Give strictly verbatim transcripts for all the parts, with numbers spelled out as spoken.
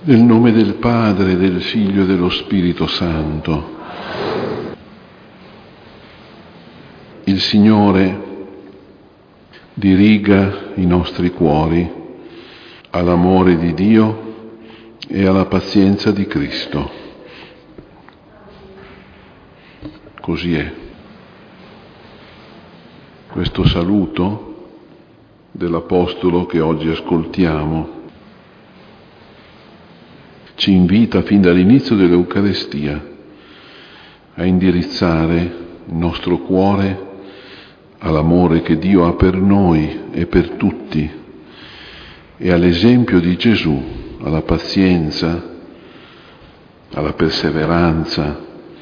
Nel nome del Padre, del Figlio e dello Spirito Santo. Il Signore diriga i nostri cuori all'amore di Dio e alla pazienza di Cristo. Così è. Questo saluto dell'Apostolo che oggi ascoltiamo ci invita fin dall'inizio dell'Eucarestia a indirizzare il nostro cuore all'amore che Dio ha per noi e per tutti e all'esempio di Gesù, alla pazienza, alla perseveranza,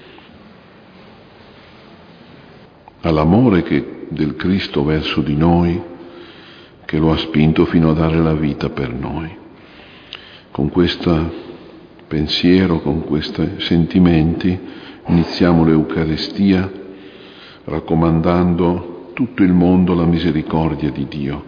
all'amore che, del Cristo verso di noi, che lo ha spinto fino a dare la vita per noi. Con questo pensiero, con questi sentimenti, iniziamo l'Eucarestia raccomandando tutto il mondo alla misericordia di Dio.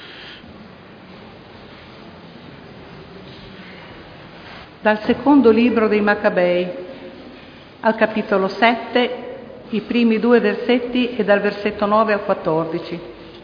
Dal secondo libro dei Maccabei, al capitolo sette, i primi due versetti e dal versetto nove al quattordici.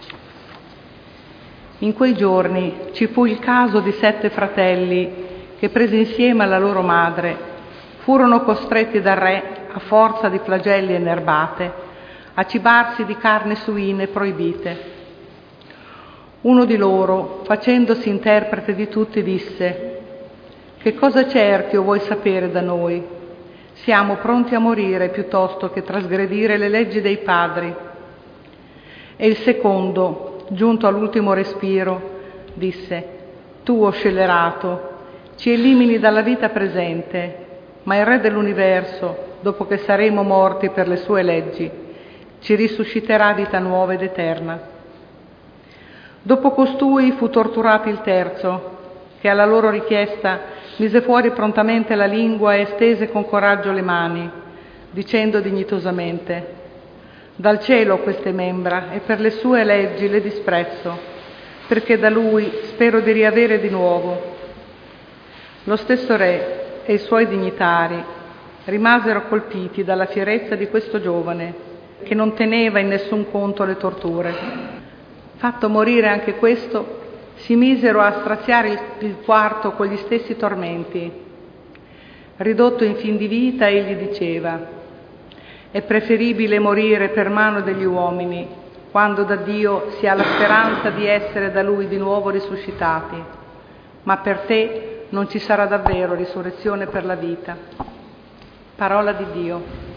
In quei giorni ci fu il caso di sette fratelli che, presi insieme alla loro madre, furono costretti dal re, a forza di flagelli e nerbate, a cibarsi di carni suine proibite. Uno di loro, facendosi interprete di tutti, disse: «Che cosa cerchi o vuoi sapere da noi? Siamo pronti a morire piuttosto che trasgredire le leggi dei padri». E il secondo, giunto all'ultimo respiro, disse: «Tu, o scellerato, ci elimini dalla vita presente, ma il Re dell'universo, dopo che saremo morti per le sue leggi, ci risusciterà vita nuova ed eterna». Dopo costui fu torturato il terzo, che alla loro richiesta mise fuori prontamente la lingua e stese con coraggio le mani, dicendo dignitosamente: «Dal cielo queste membra e per le sue leggi le disprezzo, perché da lui spero di riavere di nuovo». Lo stesso re e i suoi dignitari rimasero colpiti dalla fierezza di questo giovane, che non teneva in nessun conto le torture. Fatto morire anche questo, si misero a straziare il, il quarto con gli stessi tormenti. Ridotto in fin di vita, egli diceva: «È preferibile morire per mano degli uomini, quando da Dio si ha la speranza di essere da Lui di nuovo risuscitati. Ma per te non ci sarà davvero risurrezione per la vita». Parola di Dio.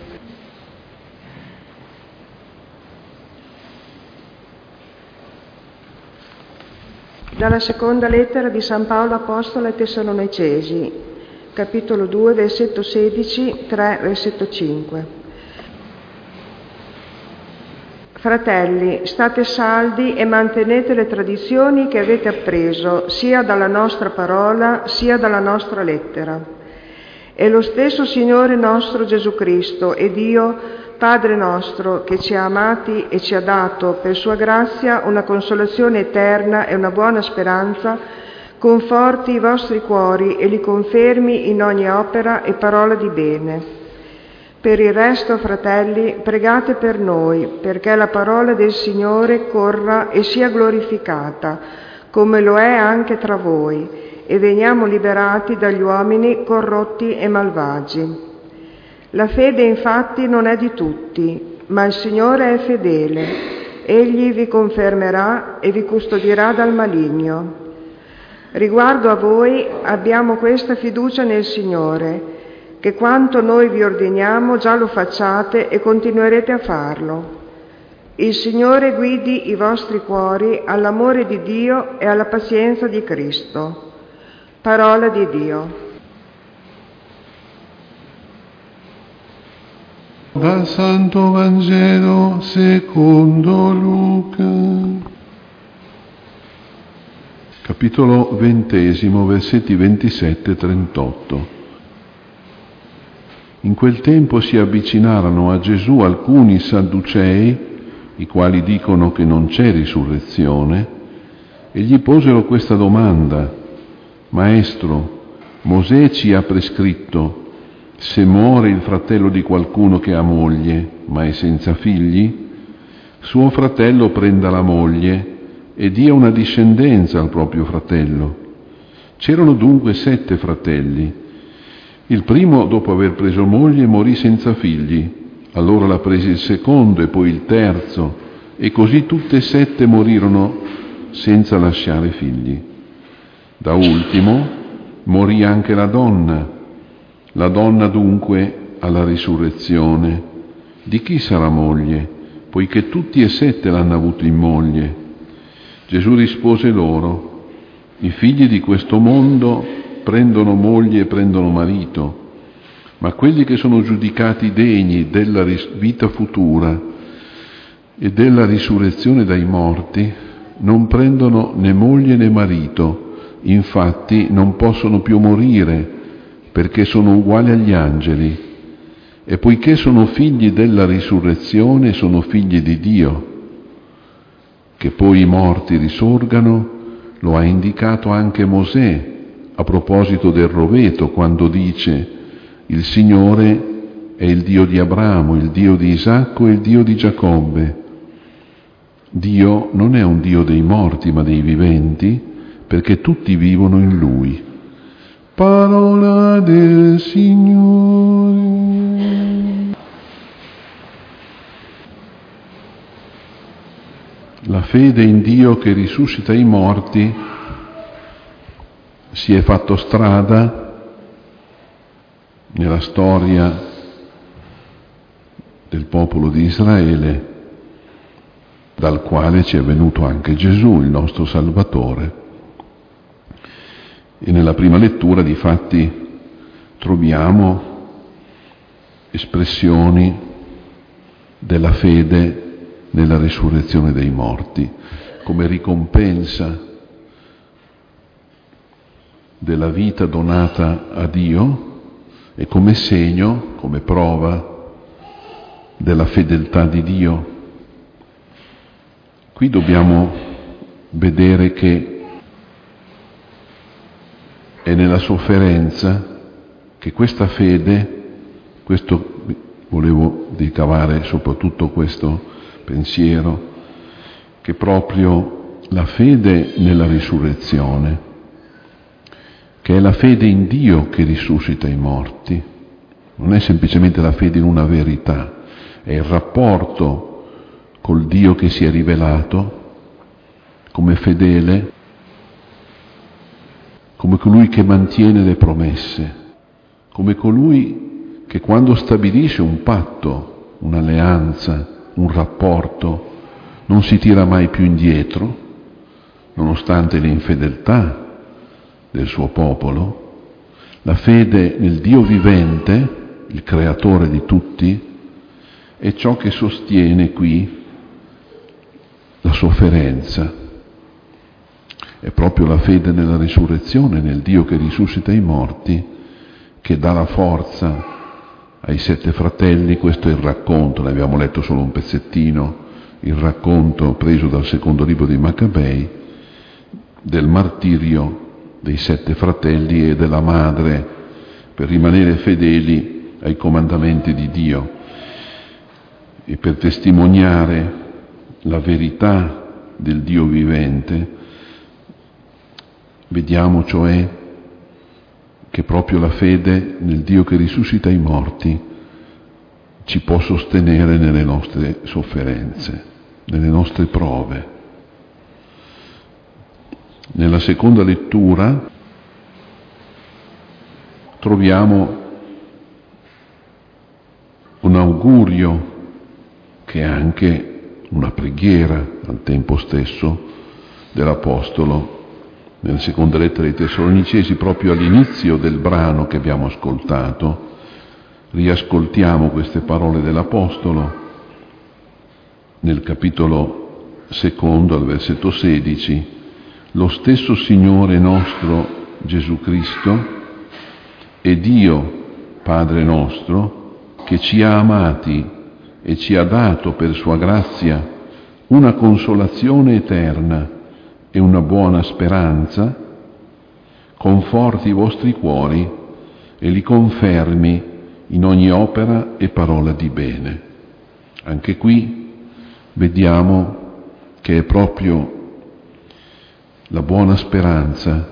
Dalla seconda lettera di San Paolo Apostolo ai Tessalonicesi, capitolo due, versetto sedici, tre, versetto cinque. Fratelli, state saldi e mantenete le tradizioni che avete appreso sia dalla nostra parola sia dalla nostra lettera. E lo stesso Signore nostro Gesù Cristo e Dio, Padre nostro, che ci ha amati e ci ha dato per sua grazia una consolazione eterna e una buona speranza, conforti i vostri cuori e li confermi in ogni opera e parola di bene. Per il resto, fratelli, pregate per noi, perché la parola del Signore corra e sia glorificata, come lo è anche tra voi, e veniamo liberati dagli uomini corrotti e malvagi. La fede infatti non è di tutti, ma il Signore è fedele. Egli vi confermerà e vi custodirà dal maligno. Riguardo a voi abbiamo questa fiducia nel Signore, che quanto noi vi ordiniamo già lo facciate e continuerete a farlo. Il Signore guidi i vostri cuori all'amore di Dio e alla pazienza di Cristo. Parola di Dio. Dal Santo Vangelo secondo Luca. Capitolo ventesimo, versetti ventisette e trentotto. In quel tempo si avvicinarono a Gesù alcuni sadducei, i quali dicono che non c'è risurrezione, e gli posero questa domanda: Maestro, Mosè ci ha prescritto: se muore il fratello di qualcuno che ha moglie, ma è senza figli, suo fratello prenda la moglie e dia una discendenza al proprio fratello. C'erano dunque sette fratelli. Il primo, dopo aver preso moglie, morì senza figli. Allora la prese il secondo e poi il terzo, e così tutte e sette morirono senza lasciare figli. Da ultimo morì anche la donna. La donna dunque alla risurrezione. Di chi sarà moglie? Poiché tutti e sette l'hanno avuto in moglie. Gesù rispose loro: i figli di questo mondo prendono moglie e prendono marito, ma quelli che sono giudicati degni della vita futura e della risurrezione dai morti non prendono né moglie né marito, infatti non possono più morire perché sono uguali agli angeli. E poiché sono figli della risurrezione, sono figli di Dio. Che poi i morti risorgano, lo ha indicato anche Mosè a proposito del roveto, quando dice: il Signore è il Dio di Abramo, il Dio di Isacco e il Dio di Giacobbe. Dio non è un Dio dei morti, ma dei viventi, perché tutti vivono in Lui. Parola del Signore. La fede in Dio che risuscita i morti si è fatto strada nella storia del popolo di Israele, dal quale ci è venuto anche Gesù, il nostro Salvatore. E nella prima lettura, difatti, troviamo espressioni della fede nella risurrezione dei morti, come ricompensa della vita donata a Dio e come segno, come prova della fedeltà di Dio. Qui dobbiamo vedere che è nella sofferenza che questa fede, questo volevo ricavare soprattutto questo pensiero, che proprio la fede nella risurrezione, che è la fede in Dio che risuscita i morti, non è semplicemente la fede in una verità, è il rapporto col Dio che si è rivelato come fedele, come colui che mantiene le promesse, come colui che quando stabilisce un patto, un'alleanza, un rapporto, non si tira mai più indietro, nonostante le infedeltà del suo popolo. La fede nel Dio vivente, il creatore di tutti, è ciò che sostiene qui la sofferenza. È proprio la fede nella risurrezione, nel Dio che risuscita i morti, che dà la forza ai sette fratelli. Questo è il racconto, ne abbiamo letto solo un pezzettino, il racconto preso dal secondo libro dei Maccabei, del martirio dei sette fratelli e della madre per rimanere fedeli ai comandamenti di Dio e per testimoniare la verità del Dio vivente. Vediamo cioè che proprio la fede nel Dio che risuscita i morti ci può sostenere nelle nostre sofferenze, nelle nostre prove. Nella seconda lettura troviamo un augurio che è anche una preghiera al tempo stesso dell'Apostolo. Nella seconda lettera ai Tessalonicesi, proprio all'inizio del brano che abbiamo ascoltato, riascoltiamo queste parole dell'Apostolo nel capitolo secondo, al versetto sedici: lo stesso Signore nostro Gesù Cristo e Dio Padre nostro, che ci ha amati e ci ha dato per sua grazia una consolazione eterna e una buona speranza, conforti i vostri cuori e li confermi in ogni opera e parola di bene. Anche qui vediamo che è proprio la buona speranza,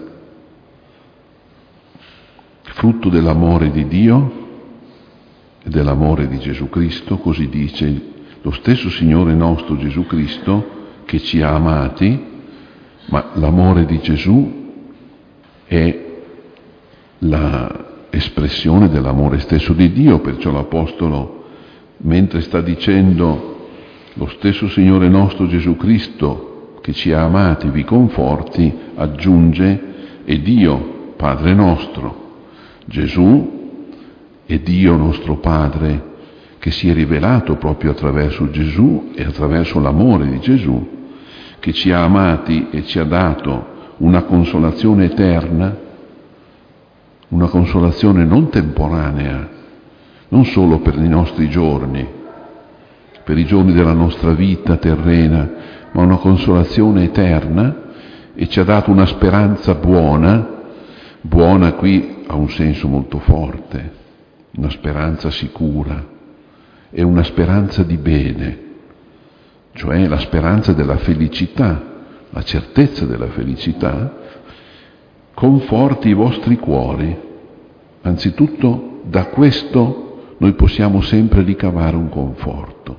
frutto dell'amore di Dio e dell'amore di Gesù Cristo, così dice lo stesso Signore nostro Gesù Cristo, che ci ha amati, ma l'amore di Gesù è l'espressione dell'amore stesso di Dio, perciò l'Apostolo, mentre sta dicendo lo stesso Signore nostro Gesù Cristo che ci ha amati, vi conforti, aggiunge: e Dio, Padre nostro. Gesù è Dio nostro Padre, che si è rivelato proprio attraverso Gesù e attraverso l'amore di Gesù, che ci ha amati e ci ha dato una consolazione eterna, una consolazione non temporanea, non solo per i nostri giorni, per i giorni della nostra vita terrena, ma una consolazione eterna, e ci ha dato una speranza buona. Buona qui ha un senso molto forte, una speranza sicura, è una speranza di bene, cioè la speranza della felicità, la certezza della felicità. Conforti i vostri cuori. Anzitutto da questo noi possiamo sempre ricavare un conforto,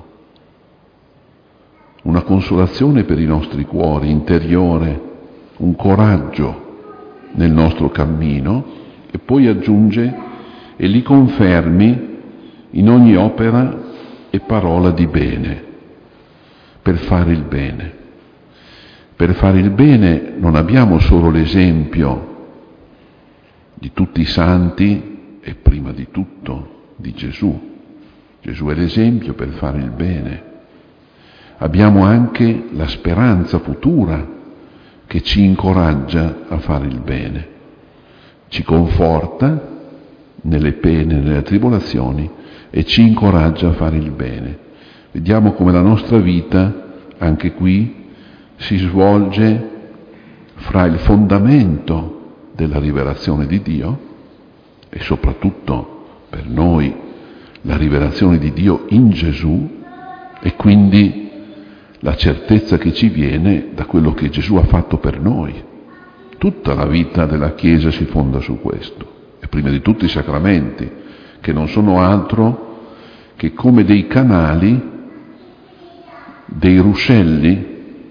una consolazione per i nostri cuori interiore, un coraggio nel nostro cammino, e poi aggiunge: e li confermi in ogni opera e parola di bene, per fare il bene. Per fare il bene non abbiamo solo l'esempio di tutti i santi e prima di tutto di Gesù. Gesù è l'esempio per fare il bene. Abbiamo anche la speranza futura che ci incoraggia a fare il bene, ci conforta nelle pene, nelle tribolazioni, e ci incoraggia a fare il bene. Vediamo come la nostra vita, anche qui, si svolge fra il fondamento della rivelazione di Dio e soprattutto per noi la rivelazione di Dio in Gesù, e quindi la certezza che ci viene da quello che Gesù ha fatto per noi. Tutta la vita della Chiesa si fonda su questo, e prima di tutto i sacramenti, che non sono altro che come dei canali, dei ruscelli,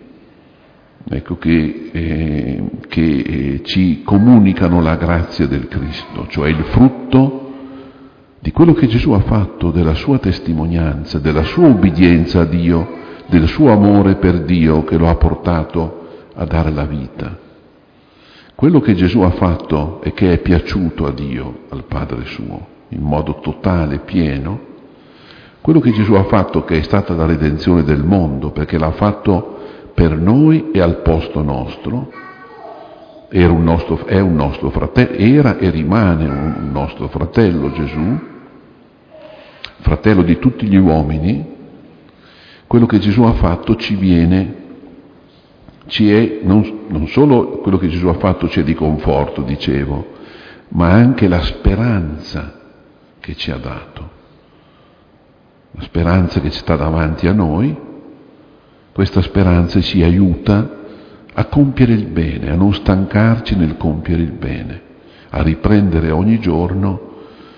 ecco, che, eh, che eh, ci comunicano la grazia del Cristo, cioè il frutto di quello che Gesù ha fatto, della sua testimonianza, della sua obbedienza a Dio, del suo amore per Dio che lo ha portato a dare la vita. Quello che Gesù ha fatto e che è piaciuto a Dio, al Padre suo, in modo totale, pieno, quello che Gesù ha fatto, che è stata la redenzione del mondo, perché l'ha fatto per noi e al posto nostro, era un nostro, è un nostro fratello, era e rimane un nostro fratello Gesù, fratello di tutti gli uomini. Quello che Gesù ha fatto ci viene, ci è, non, non solo quello che Gesù ha fatto ci è di conforto, dicevo, ma anche la speranza che ci ha dato, la speranza che sta davanti a noi. Questa speranza ci aiuta a compiere il bene, a non stancarci nel compiere il bene, a riprendere ogni giorno,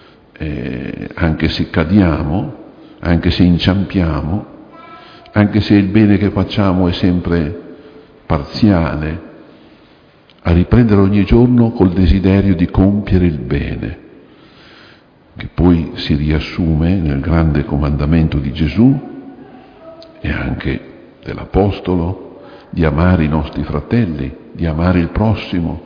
eh, anche se cadiamo, anche se inciampiamo, anche se il bene che facciamo è sempre parziale, a riprendere ogni giorno col desiderio di compiere il bene, che poi si riassume nel grande comandamento di Gesù e anche dell'Apostolo, di amare i nostri fratelli, di amare il prossimo.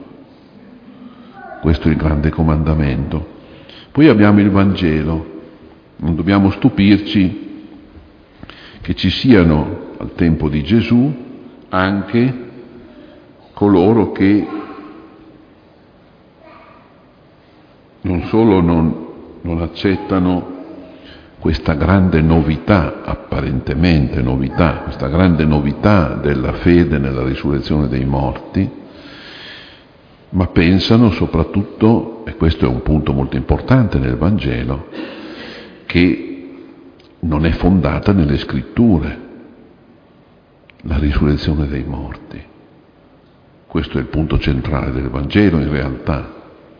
Questo è il grande comandamento. Poi abbiamo il Vangelo. Non dobbiamo stupirci che ci siano al tempo di Gesù anche coloro che non solo non, non accettano questa grande novità, apparentemente novità, questa grande novità della fede nella risurrezione dei morti, ma pensano soprattutto, e questo è un punto molto importante nel Vangelo, che non è fondata nelle scritture la risurrezione dei morti. Questo è il punto centrale del Vangelo in realtà.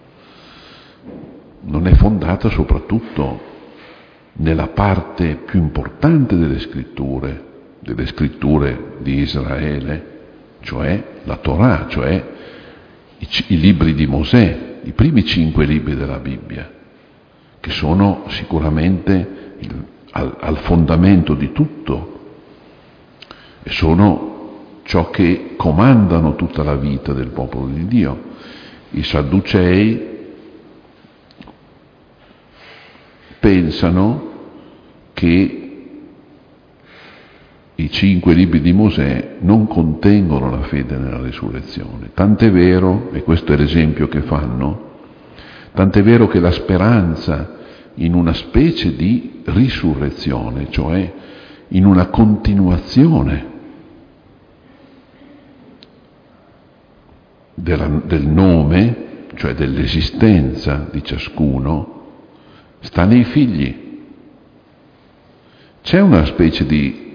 Non è fondata soprattutto nella parte più importante delle scritture, delle scritture di Israele, cioè la Torah, cioè i, i libri di Mosè, i primi cinque libri della Bibbia, che sono sicuramente il, al, al fondamento di tutto e sono ciò che comandano tutta la vita del popolo di Dio. I Sadducei pensano che i cinque libri di Mosè non contengono la fede nella risurrezione. Tant'è vero, e questo è l'esempio che fanno, tant'è vero che la speranza in una specie di risurrezione, cioè in una continuazione della, del nome, cioè dell'esistenza di ciascuno, sta nei figli. C'è una specie di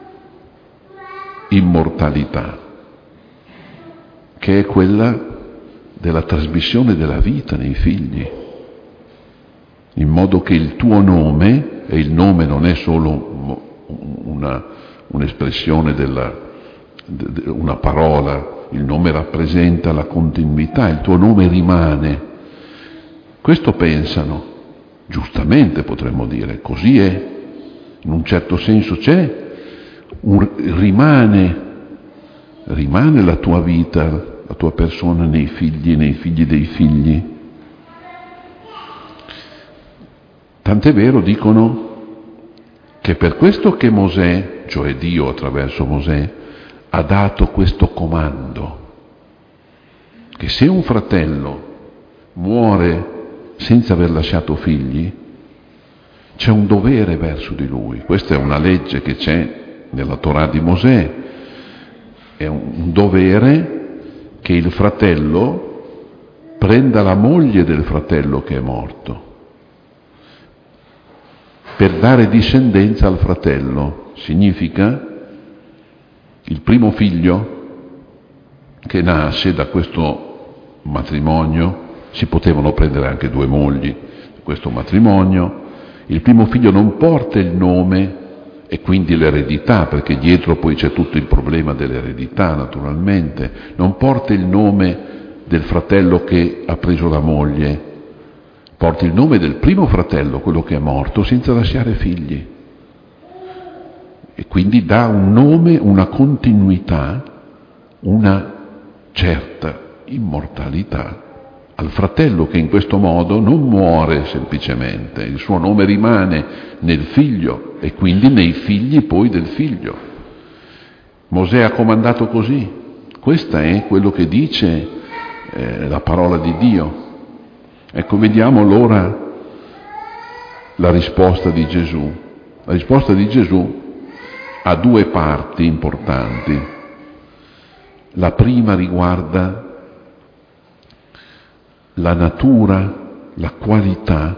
immortalità che è quella della trasmissione della vita nei figli, in modo che il tuo nome, e il nome non è solo una, un'espressione della, una parola, il nome rappresenta la continuità, il tuo nome rimane. Questo pensano, giustamente potremmo dire, così è, in un certo senso c'è, un, rimane, rimane la tua vita, la tua persona nei figli, nei figli dei figli. Tant'è vero, dicono, che per questo che Mosè, cioè Dio attraverso Mosè, ha dato questo comando, che se un fratello muore senza aver lasciato figli, c'è un dovere verso di lui. Questa è una legge che c'è nella Torah di Mosè, è un dovere che il fratello prenda la moglie del fratello che è morto, per dare discendenza al fratello. Significa il primo figlio che nasce da questo matrimonio, si potevano prendere anche due mogli da questo matrimonio, il primo figlio non porta il nome e quindi l'eredità, perché dietro poi c'è tutto il problema dell'eredità naturalmente, non porta il nome del fratello che ha preso la moglie, porta il nome del primo fratello, quello che è morto, senza lasciare figli. E quindi dà un nome, una continuità, una certa immortalità al fratello che in questo modo non muore semplicemente, il suo nome rimane nel figlio e quindi nei figli poi del figlio. Mosè ha comandato così, questo è quello che dice eh, la parola di Dio. Ecco, vediamo allora la risposta di Gesù. La risposta di Gesù ha due parti importanti. La prima riguarda la natura, la qualità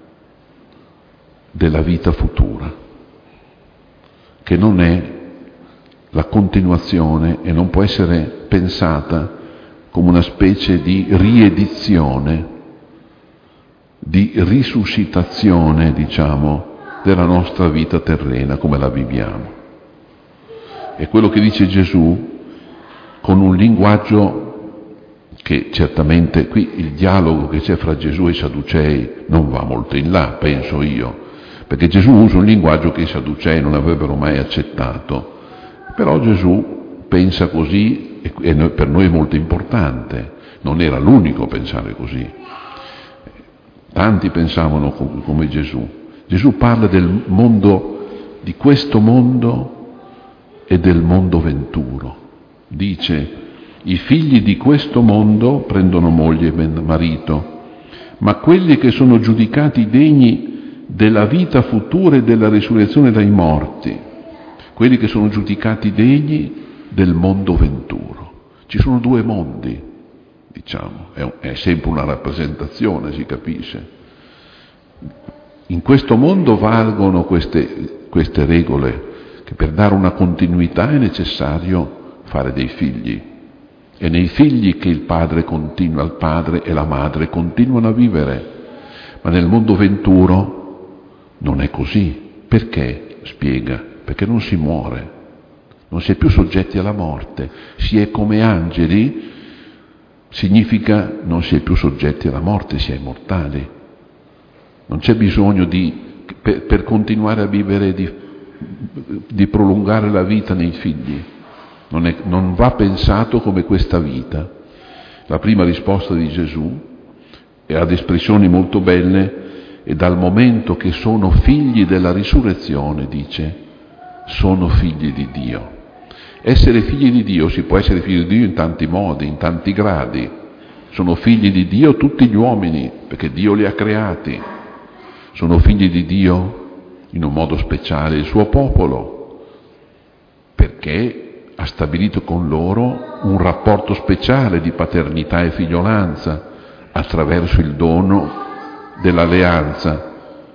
della vita futura, che non è la continuazione e non può essere pensata come una specie di riedizione, di risuscitazione, diciamo, della nostra vita terrena come la viviamo. È quello che dice Gesù con un linguaggio che certamente qui il dialogo che c'è fra Gesù e i Sadducei non va molto in là, penso io, perché Gesù usa un linguaggio che i Sadducei non avrebbero mai accettato, però Gesù pensa così e per noi è molto importante, non era l'unico a pensare così, tanti pensavano come Gesù. Gesù parla del mondo, di questo mondo e del mondo venturo, dice: i figli di questo mondo prendono moglie e marito, ma quelli che sono giudicati degni della vita futura e della risurrezione dai morti, quelli che sono giudicati degni del mondo venturo. Ci sono due mondi, diciamo, è, è sempre una rappresentazione, si capisce. In questo mondo valgono queste, queste regole, che per dare una continuità è necessario fare dei figli. È nei figli che il padre continua, il padre e la madre continuano a vivere. Ma nel mondo venturo non è così. Perché? Spiega. Perché non si muore, non si è più soggetti alla morte. Si è come angeli, significa non si è più soggetti alla morte, si è immortali. Non c'è bisogno di, per, per continuare a vivere, di, di prolungare la vita nei figli. Non, è, non va pensato come questa vita. La prima risposta di Gesù è ad espressioni molto belle, e dal momento che sono figli della risurrezione, dice, sono figli di Dio. Essere figli di Dio, si può essere figli di Dio in tanti modi, in tanti gradi. Sono figli di Dio tutti gli uomini, perché Dio li ha creati. Sono figli di Dio in un modo speciale il suo popolo, perché ha stabilito con loro un rapporto speciale di paternità e figliolanza attraverso il dono dell'alleanza.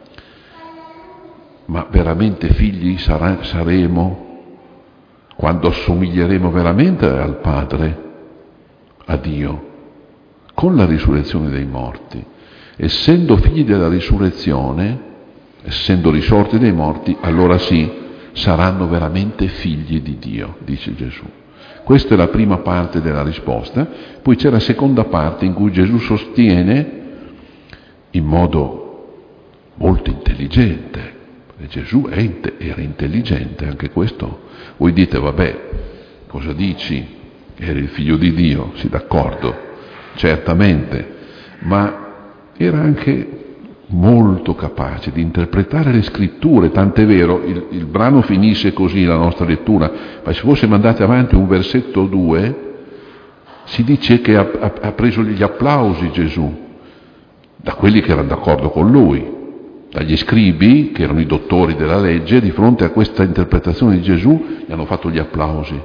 Ma veramente figli sarà, saremo quando assomiglieremo veramente al Padre, a Dio, con la risurrezione dei morti. Essendo figli della risurrezione, essendo risorti dai morti, allora sì, saranno veramente figli di Dio, dice Gesù. Questa è la prima parte della risposta. Poi c'è la seconda parte in cui Gesù sostiene in modo molto intelligente, perché Gesù è, era intelligente, anche questo. Voi dite, vabbè, cosa dici? Era il figlio di Dio, sì, d'accordo, certamente, ma era anche molto capace di interpretare le scritture, tant'è vero, il, il brano finisce così, la nostra lettura, ma se fossimo andati avanti un versetto o due, si dice che ha, ha, ha preso gli applausi Gesù, da quelli che erano d'accordo con lui, dagli scribi, che erano i dottori della legge, di fronte a questa interpretazione di Gesù, gli hanno fatto gli applausi.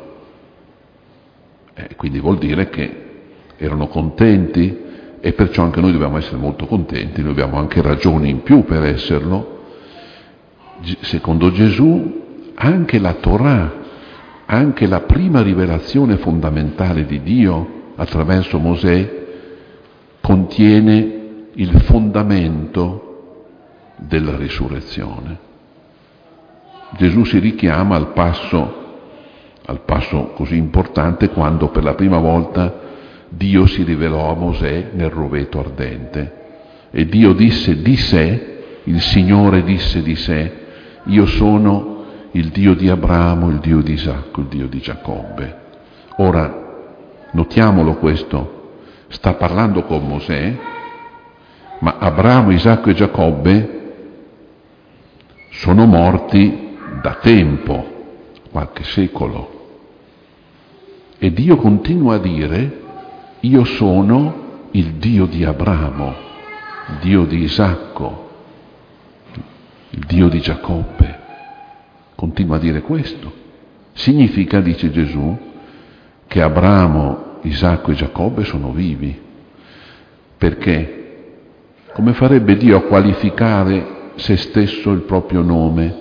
Eh, quindi vuol dire che erano contenti, e perciò anche noi dobbiamo essere molto contenti, noi abbiamo anche ragioni in più per esserlo. Secondo Gesù, anche la Torah, anche la prima rivelazione fondamentale di Dio attraverso Mosè, contiene il fondamento della risurrezione. Gesù si richiama al passo, al passo così importante quando per la prima volta Dio si rivelò a Mosè nel roveto ardente. E Dio disse di sé, il Signore disse di sé, io sono il Dio di Abramo, il Dio di Isacco, il Dio di Giacobbe. Ora, notiamolo questo, sta parlando con Mosè, ma Abramo, Isacco e Giacobbe sono morti da tempo, qualche secolo. E Dio continua a dire, io sono il Dio di Abramo, il Dio di Isacco, il Dio di Giacobbe. Continua a dire questo. Significa, dice Gesù, che Abramo, Isacco e Giacobbe sono vivi. Perché? Come farebbe Dio a qualificare se stesso, il proprio nome,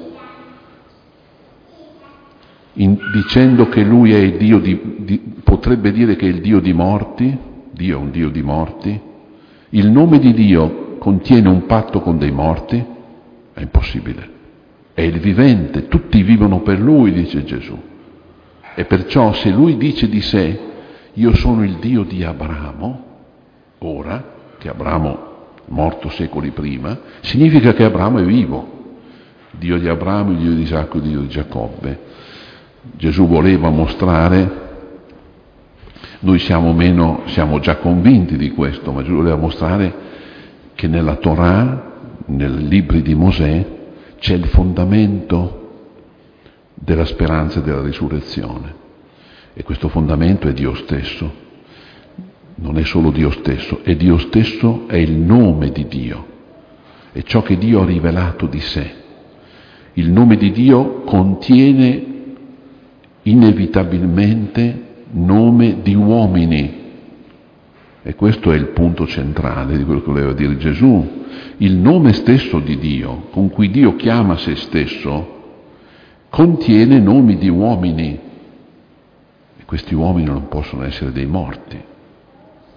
in, dicendo che Lui è il Dio di, di, potrebbe dire che è il Dio di morti? Dio è un Dio di morti? Il nome di Dio contiene un patto con dei morti? È impossibile. È il vivente, tutti vivono per Lui, dice Gesù. E perciò se Lui dice di sé, io sono il Dio di Abramo, ora, che Abramo morto secoli prima, significa che Abramo è vivo. Dio di Abramo, il Dio di Isacco, il Dio di Giacobbe. Gesù voleva mostrare, noi siamo meno, siamo già convinti di questo, ma Gesù voleva mostrare che nella Torah, nei libri di Mosè, c'è il fondamento della speranza e della risurrezione. E questo fondamento è Dio stesso. Non è solo Dio stesso, è Dio stesso, è il nome di Dio, è ciò che Dio ha rivelato di sé. Il nome di Dio contiene inevitabilmente nome di uomini, E questo è il punto centrale di quello che voleva dire Gesù. Il nome stesso di Dio, con cui Dio chiama se stesso, contiene nomi di uomini. E questi uomini non possono essere dei morti.